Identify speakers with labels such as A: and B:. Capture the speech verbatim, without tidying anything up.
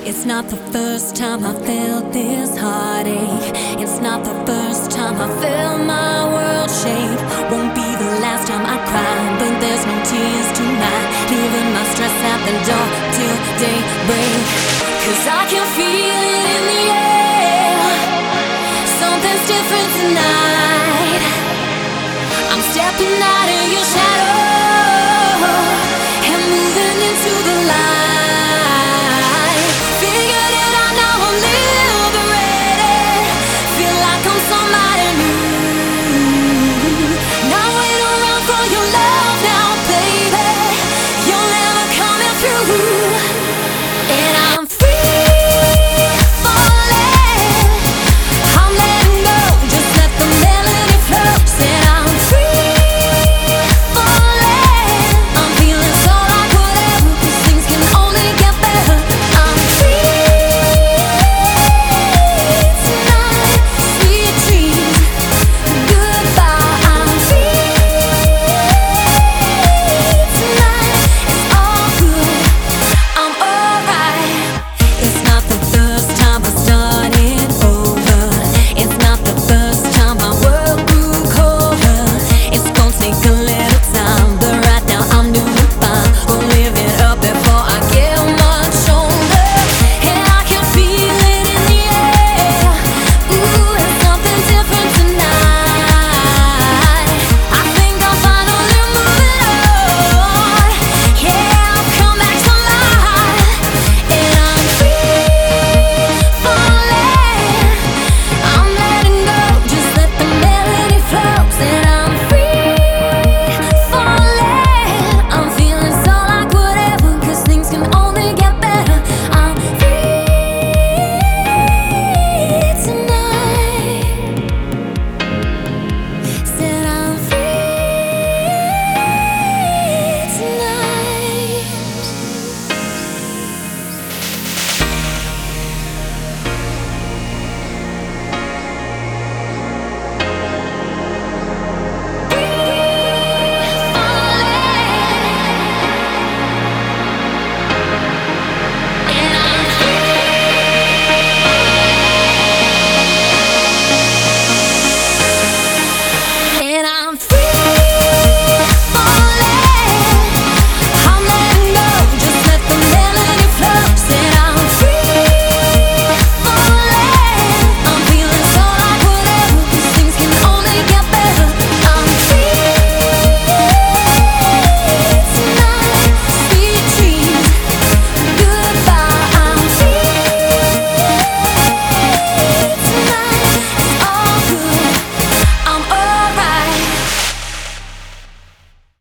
A: It's not the first time I felt this heartache. It's not the first time I felt my world shake. Won't be the last time I cry, but there's no tears tonight. Leaving my stress at the door till daybreak. Cause I can't